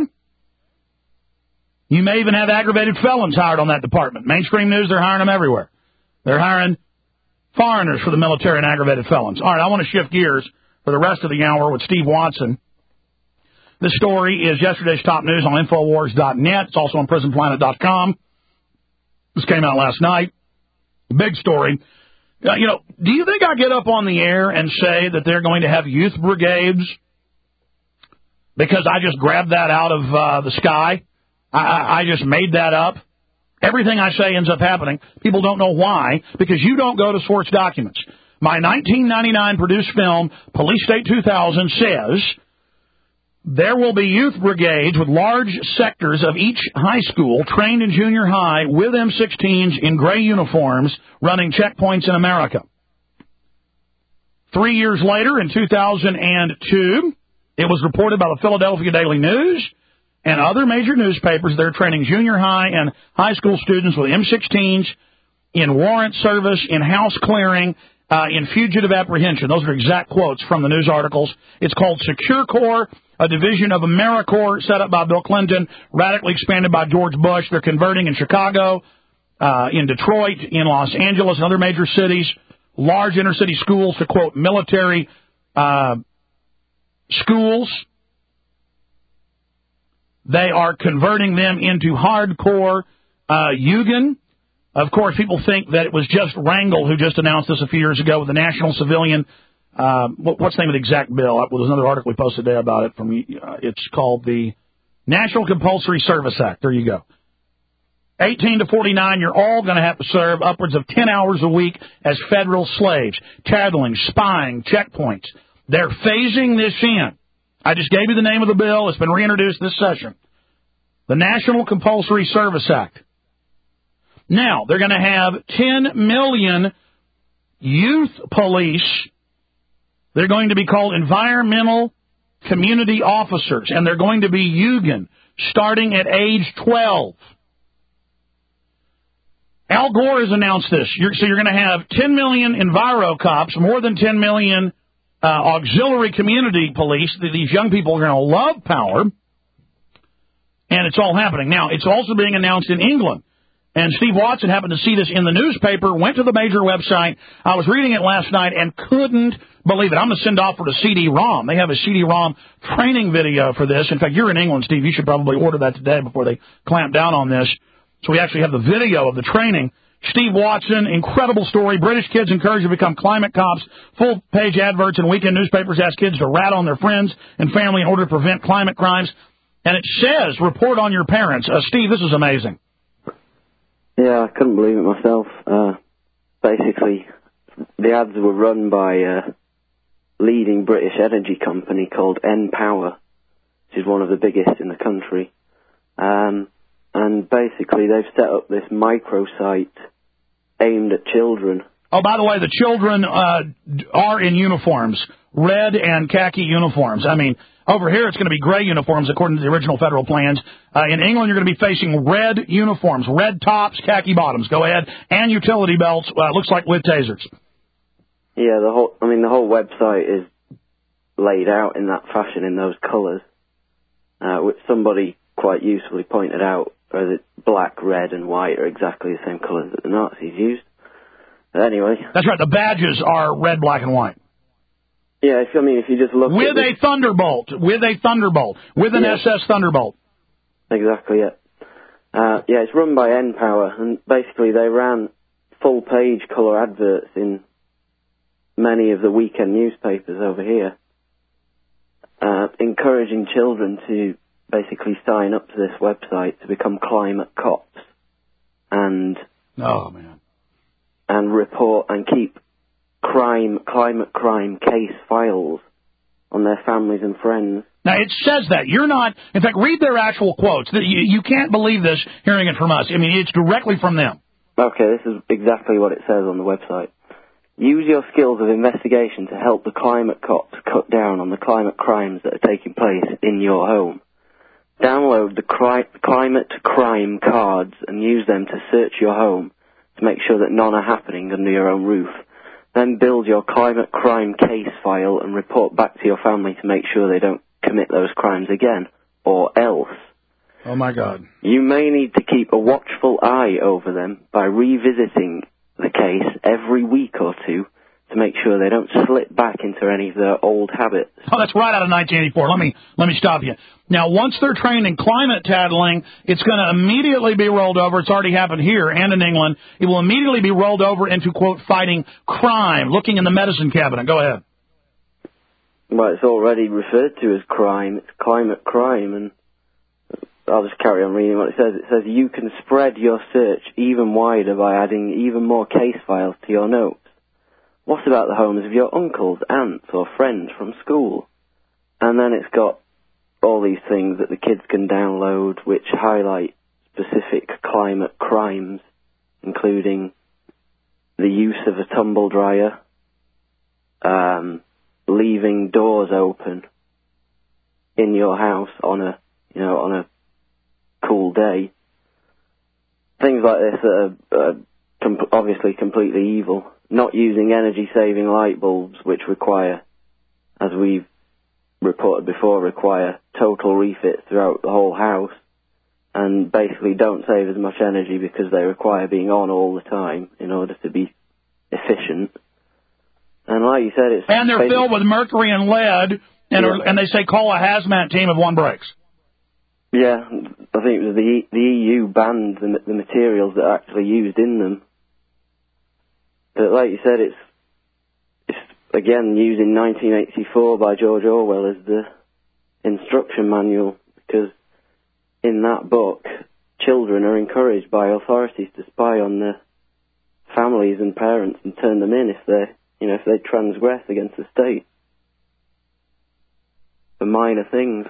You may even have aggravated felons hired on that department. Mainstream news, they're hiring them everywhere. They're hiring foreigners for the military and aggravated felons. All right, I want to shift gears for the rest of the hour with Steve Watson. This story is yesterday's top news on Infowars dot net. It's also on Prison Planet dot com. This came out last night. Big story. Uh, you know, do you think I get up on the air and say that they're going to have youth brigades because I just grabbed that out of uh, the sky? I, I, I just made that up. Everything I say ends up happening. People don't know why, because you don't go to source documents. My nineteen ninety-nine produced film, Police State two thousand, says there will be youth brigades with large sectors of each high school trained in junior high with M sixteens in gray uniforms running checkpoints in America. Three years later, in two thousand two, it was reported by the Philadelphia Daily News and other major newspapers. They're training junior high and high school students with M sixteens in warrant service, in house clearing, uh, in fugitive apprehension. Those are exact quotes from the news articles. It's called Secure Corps, a division of AmeriCorps set up by Bill Clinton, radically expanded by George Bush. They're converting in Chicago, uh, in Detroit, in Los Angeles, and other major cities, large inner-city schools to, quote, military uh, schools. They are converting them into hardcore uh, Yugen. Of course, people think that it was just Rangel who just announced this a few years ago with the National Civilian, uh, what, what's the name of the exact bill? Well, there's another article we posted today about it. From uh, It's called the National Compulsory Service Act. There you go. eighteen to forty-nine, you're all going to have to serve upwards of ten hours a week as federal slaves, tattling, spying, checkpoints. They're phasing this in. I just gave you the name of the bill. It's been reintroduced this session. The National Compulsory Service Act. Now, they're going to have ten million youth police. They're going to be called environmental community officers, and they're going to be Yugen, starting at age twelve. Al Gore has announced this. You're, so you're going to have ten million Enviro cops, more than ten million uh, auxiliary community police. These young people are going to love power, and it's all happening. Now, it's also being announced in England. And Steve Watson happened to see this in the newspaper, went to the major website. I was reading it last night and couldn't believe it. I'm going to send off for the C D ROM. They have a C D ROM training video for this. In fact, you're in England, Steve. You should probably order that today before they clamp down on this. So we actually have the video of the training. Steve Watson, incredible story. British kids encouraged to become climate cops. Full-page adverts in weekend newspapers ask kids to rat on their friends and family in order to prevent climate crimes. And it says, report on your parents. Uh, Steve, this is amazing. Yeah, I couldn't believe it myself. Uh, basically, the ads were run by a leading British energy company called N Power, which is one of the biggest in the country. Um, and basically, they've set up this microsite aimed at children. Oh, by the way, the children uh, are in uniforms, red and khaki uniforms. I mean, over here it's going to be gray uniforms according to the original federal plans. Uh, in England, you're going to be facing red uniforms, red tops, khaki bottoms. Go ahead, and utility belts. Uh, looks like with tasers. Yeah, the whole. I mean, the whole website is laid out in that fashion, in those colours, uh, which somebody quite usefully pointed out. Where the black, red, and white are exactly the same colours that the Nazis used. But anyway, that's right. The badges are red, black, and white. Yeah, if, I mean, if you just look with at a this, Thunderbolt, with a Thunderbolt, with an yeah. S S Thunderbolt. Exactly, yeah. Uh, yeah, it's run by N Power, and basically they ran full-page colour adverts in many of the weekend newspapers over here, uh, encouraging children to basically sign up to this website to become climate cops, and oh man, and report and keep crime, climate crime case files on their families and friends. Now, it says that. You're not... In fact, read their actual quotes. You, you can't believe this hearing it from us. I mean, it's directly from them. Okay, this is exactly what it says on the website. Use your skills of investigation to help the climate cops cut down on the climate crimes that are taking place in your home. Download the cri- climate crime cards and use them to search your home to make sure that none are happening under your own roof. Then build your climate crime case file and report back to your family to make sure they don't commit those crimes again, or else. Oh, my God. You may need to keep a watchful eye over them by revisiting the case every week or two to make sure they don't slip back into any of their old habits. Oh, that's right out of nineteen eighty-four. Let me let me stop you. Now, once they're trained in climate tattling, it's going to immediately be rolled over. It's already happened here and in England. It will immediately be rolled over into, quote, fighting crime, looking in the medicine cabinet. Go ahead. Well, it's already referred to as crime. It's climate crime, and I'll just carry on reading what it says. It says, you can spread your search even wider by adding even more case files to your notes. What about the homes of your uncles, aunts, or friends from school? And then it's got all these things that the kids can download which highlight specific climate crimes, including the use of a tumble dryer, um, leaving doors open in your house on a, you know, on a cool day. Things like this that are uh, com- obviously completely evil. Not using energy-saving light bulbs, which require, as we've reported before, require total refits throughout the whole house, and basically don't save as much energy because they require being on all the time in order to be efficient. And like you said, it's... And they're filled with mercury and lead, and, yeah. are, and they say call a hazmat team if one breaks. Yeah, I think it was the, the E U banned the, the materials that are actually used in them. But like you said, it's, it's again used in nineteen eighty-four by George Orwell as the instruction manual, because in that book, children are encouraged by authorities to spy on their families and parents and turn them in if they, you know, if they transgress against the state for minor things.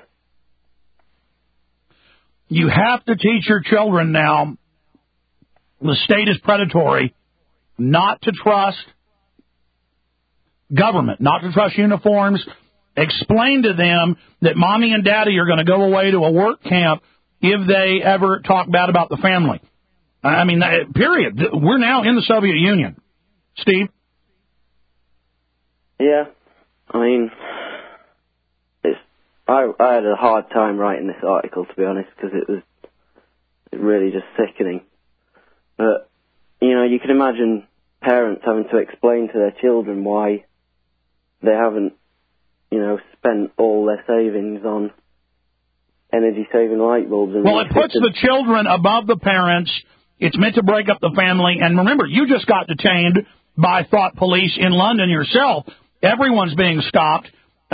You have to teach your children now the state is predatory, not to trust government, not to trust uniforms. Explain to them that mommy and daddy are going to go away to a work camp if they ever talk bad about the family. I mean, period. We're now in the Soviet Union. Steve? Yeah. I mean, it's, I, I had a hard time writing this article, to be honest, because it was really just sickening. But, you know, you can imagine parents having to explain to their children why they haven't, you know, spent all their savings on energy-saving light bulbs. And well, it puts the children above the parents. It's meant to break up the family. And remember, you just got detained by thought police in London yourself. Everyone's being stopped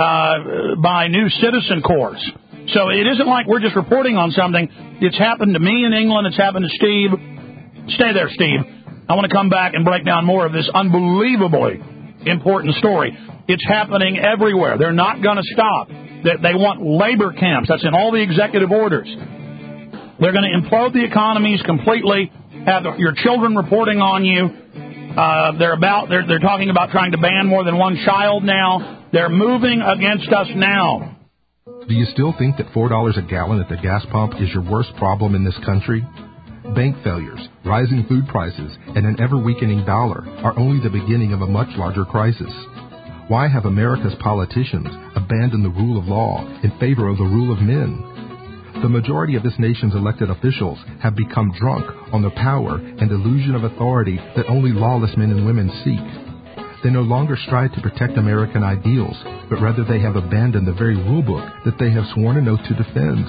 uh, by new citizen corps. So it isn't like we're just reporting on something. It's happened to me in England. It's happened to Steve. Stay there, Steve. I want to come back and break down more of this unbelievably important story. It's happening everywhere. They're not going to stop. They, they want labor camps. That's in all the executive orders. They're going to implode the economies completely, have your children reporting on you. Uh, they're about. They're, they're talking about trying to ban more than one child now. They're moving against us now. Do you still think that four dollars a gallon at the gas pump is your worst problem in this country? Bank failures, rising food prices, and an ever-weakening dollar are only the beginning of a much larger crisis. Why have America's politicians abandoned the rule of law in favor of the rule of men? The majority of this nation's elected officials have become drunk on the power and illusion of authority that only lawless men and women seek. They no longer strive to protect American ideals, but rather they have abandoned the very rulebook that they have sworn an oath to defend.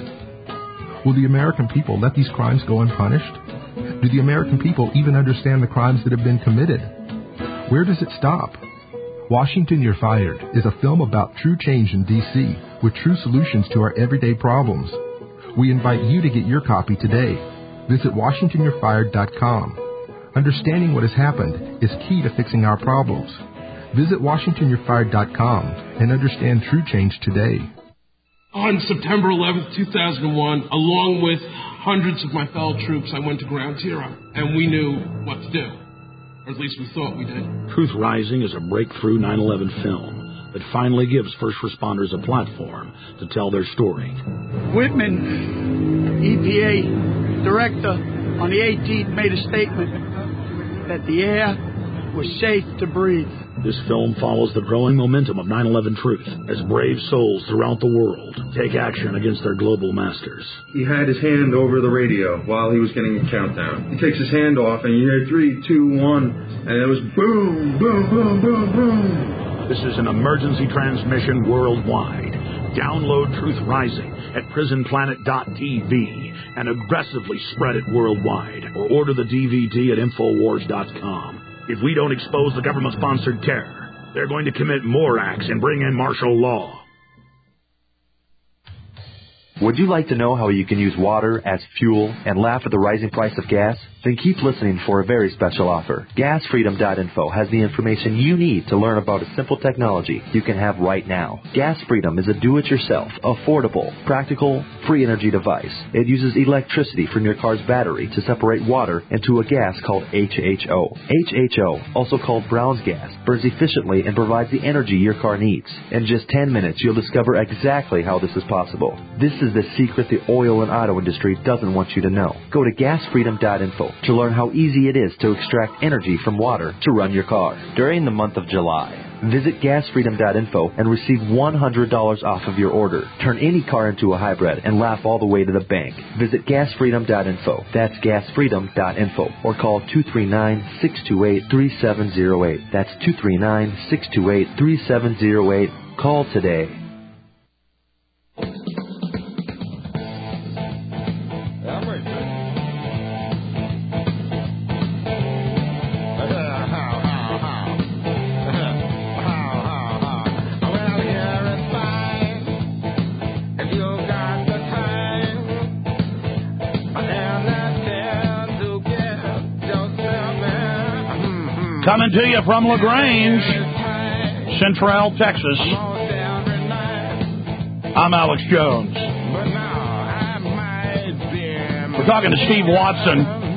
Will the American people let these crimes go unpunished? Do the American people even understand the crimes that have been committed? Where does it stop? Washington, You're Fired is a film about true change in D C with true solutions to our everyday problems. We invite you to get your copy today. Visit Washington You're Fired dot com. Understanding what has happened is key to fixing our problems. Visit Washington You're Fired dot com and understand true change today. On September eleventh, two thousand one, along with hundreds of my fellow troops, I went to Ground Zero, and we knew what to do. Or at least we thought we did. Truth Rising is a breakthrough nine eleven film that finally gives first responders a platform to tell their story. Whitman, E P A director, on the eighteenth made a statement that the air was safe to breathe. This film follows the growing momentum of nine eleven truth as brave souls throughout the world take action against their global masters. He had his hand over the radio while he was getting a countdown. He takes his hand off and you hear three, two, one, and it was boom, boom, boom, boom, boom. This is an emergency transmission worldwide. Download Truth Rising at prison planet dot t v and aggressively spread it worldwide, or order the D V D at infowars dot com. If we don't expose the government-sponsored terror, they're going to commit more acts and bring in martial law. Would you like to know how you can use water as fuel and laugh at the rising price of gas? Then keep listening for a very special offer. gas freedom dot info has the information you need to learn about a simple technology you can have right now. Gas Freedom is a do-it-yourself, affordable, practical, free energy device. It uses electricity from your car's battery to separate water into a gas called H H O. H H O, also called Brown's gas, burns efficiently and provides the energy your car needs. In just ten minutes, you'll discover exactly how this is possible. This is the secret the oil and auto industry doesn't want you to know. Go to gas freedom dot info to learn how easy it is to extract energy from water to run your car. During the month of July, visit gas freedom dot info and receive one hundred dollars off of your order. Turn any car into a hybrid and laugh all the way to the bank. Visit gas freedom dot info. That's gas freedom dot info. Or call two three nine, six two eight, three seven zero eight. That's two three nine, six two eight, three seven zero eight. Call today. Coming to you from LaGrange, Central, Texas. I'm Alex Jones. We're talking to Steve Watson.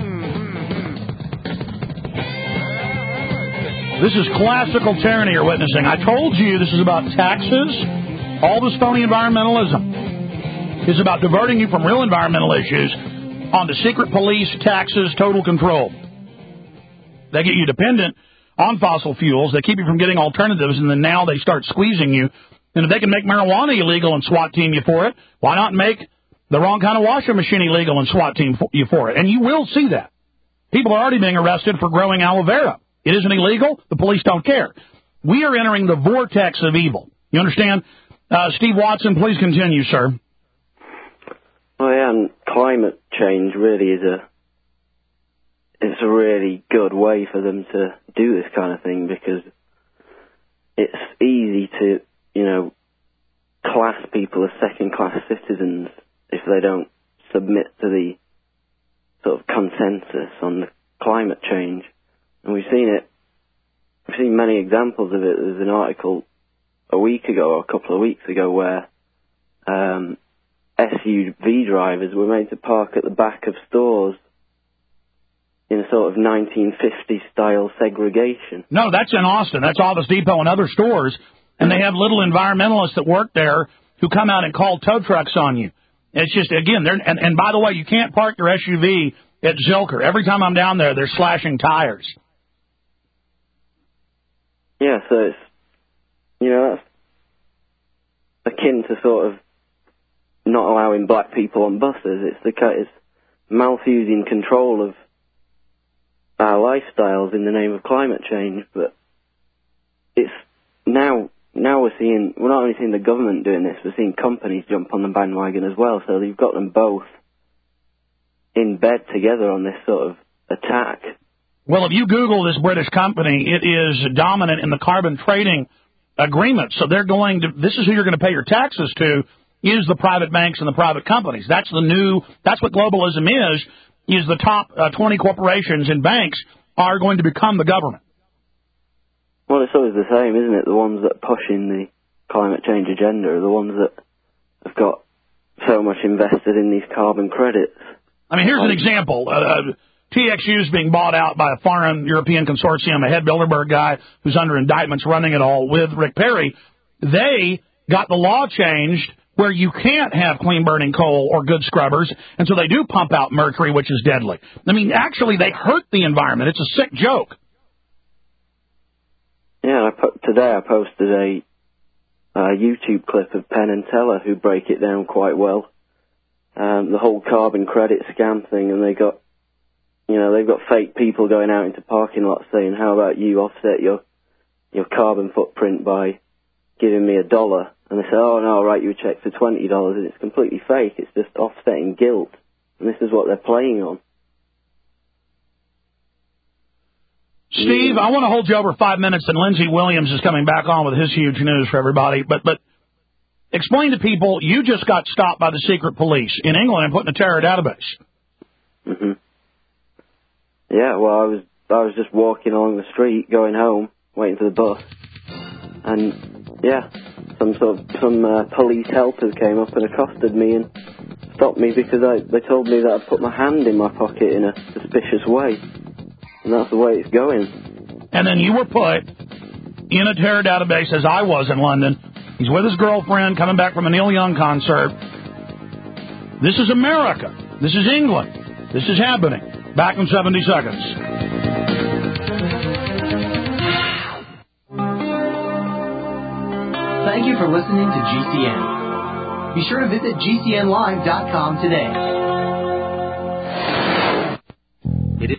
This is classical tyranny you're witnessing. I told you this is about taxes. All this phony environmentalism is about diverting you from real environmental issues on to secret police, taxes, total control. They get you dependent on fossil fuels. They keep you from getting alternatives, and then now they start squeezing you. And if they can make marijuana illegal and SWAT team you for it, why not make the wrong kind of washing machine illegal and SWAT team you for it? And you will see that. People are already being arrested for growing aloe vera. It isn't illegal. The police don't care. We are entering the vortex of evil. You understand? Uh, Steve Watson, please continue, sir. Oh, yeah, and climate change really is a it's a really good way for them to do this kind of thing, because it's easy to, you know, class people as second-class citizens if they don't submit to the sort of consensus on the climate change. And we've seen it, we've seen many examples of it. There's an article a week ago or a couple of weeks ago where um, S U V drivers were made to park at the back of stores in a sort of nineteen fifties style segregation. No, that's in Austin. That's Office Depot and other stores. And they have little environmentalists that work there who come out and call tow trucks on you. It's just, again, they're, and, and by the way, you can't park your S U V at Zilker. Every time I'm down there, they're slashing tires. Yeah, so it's, you know, that's akin to sort of not allowing black people on buses. It's the it's misusing control of our lifestyles in the name of climate change. But it's now now we're seeing we're not only seeing the government doing this, we're seeing companies jump on the bandwagon as well. So you've got them both in bed together on this sort of attack. Well, if you Google this British company, it is dominant in the carbon trading agreement. So they're going to, this is who you're going to pay your taxes to, is the private banks and the private companies. That's the new, that's what globalism is, is the top uh, twenty corporations and banks are going to become the government. Well, it's always the same, isn't it? The ones that are pushing the climate change agenda are the ones that have got so much invested in these carbon credits. I mean, here's an example. Uh, T X U is being bought out by a foreign European consortium, a head Bilderberg guy who's under indictments running it all with Rick Perry. They got the law changed where you can't have clean-burning coal or good scrubbers, and so they do pump out mercury, which is deadly. I mean, actually, they hurt the environment. It's a sick joke. Yeah, I put, today I posted a, a YouTube clip of Penn and Teller who break it down quite well. Um, the whole carbon credit scam thing, and they got, you know, they've got fake people going out into parking lots saying, how about you offset your your carbon footprint by giving me a dollar? And they say, oh, no, I'll write you a check for twenty dollars, and it's completely fake. It's just offsetting guilt, and this is what they're playing on. Steve, I want to hold you over five minutes, and Lindsey Williams is coming back on with his huge news for everybody. But but explain to people, you just got stopped by the secret police in England and put in a terror database. Mm-hmm. Yeah, well, I was I was just walking along the street, going home, waiting for the bus, and yeah, some sort of some uh, police helpers came up and accosted me and stopped me because I they told me that I'd put my hand in my pocket in a suspicious way. And that's the way it's going. And then you were put in a terror database, as I was in London. He's with his girlfriend, coming back from a Neil Young concert. This is America. This is England. This is happening. Back in seventy seconds. Thank you for listening to G C N. Be sure to visit G C N live dot com today.